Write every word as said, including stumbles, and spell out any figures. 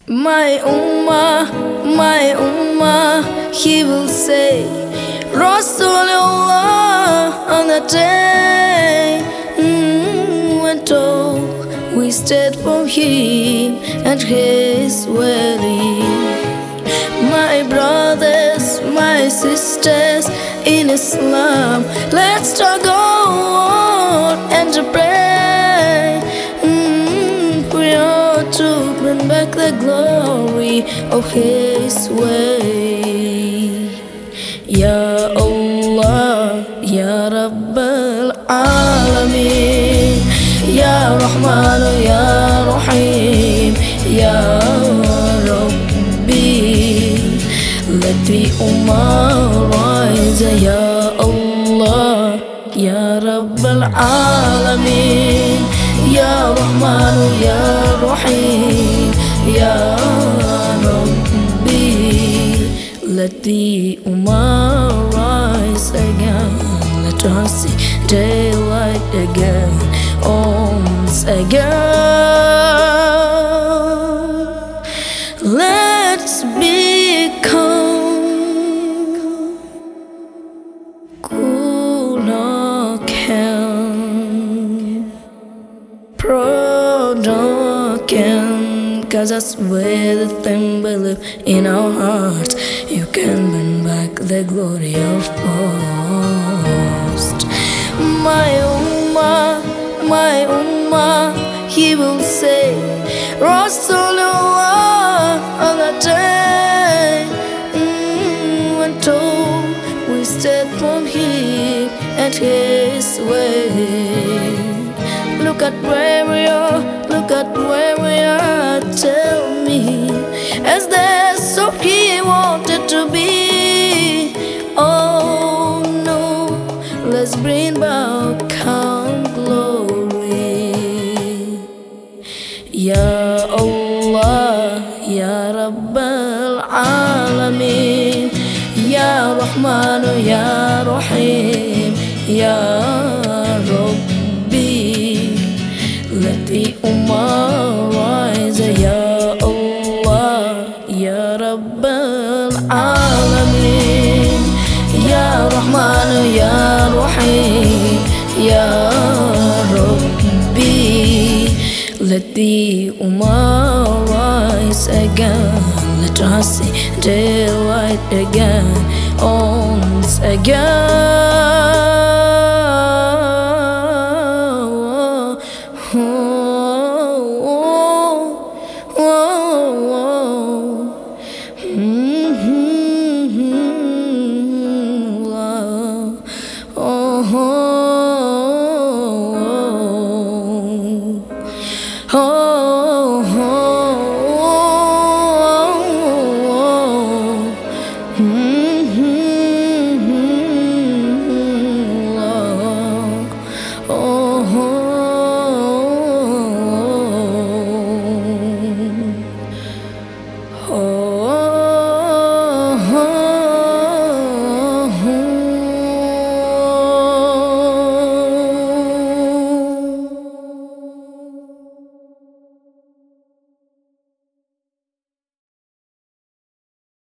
My ummah, my ummah, he will say, Rasulullah on the day mm, when told we stayed for him and his way. My brothers, my sisters in Islam, let's start go on and to pray. Mm, we ought to bring back the glory of His way. Ya Allah, Ya Rabbal Alameen, Ya Rahman, Ya Rahim, Ya let the Ummah rise, Ya Allah, Ya Rabbal Alameen, Ya Rahman, Ya Rahim, Ya Rabbi. Let the Ummah rise again, let us see daylight again, once again. Let's become cause that's where the thing we live in our hearts. You can bring back the glory of past. My ummah, my ummah, he will say, Rasulullah on the day mm, when told we stayed from him and his way. Look at where we are, look at where we are, tell me, as there's so he wanted to be. Oh no, let's bring back calm glory. Ya Allah, Ya Rabbal Alameen, Ya Rahman, Ya Rahim, Ya Rabbi. Let the Ummah rise, Ya Allah, Ya Rabbal Alameen, Ya Rahman, Ya Rahim, Ya Rabbi. Let the Ummah rise again, let us see daylight again, once again.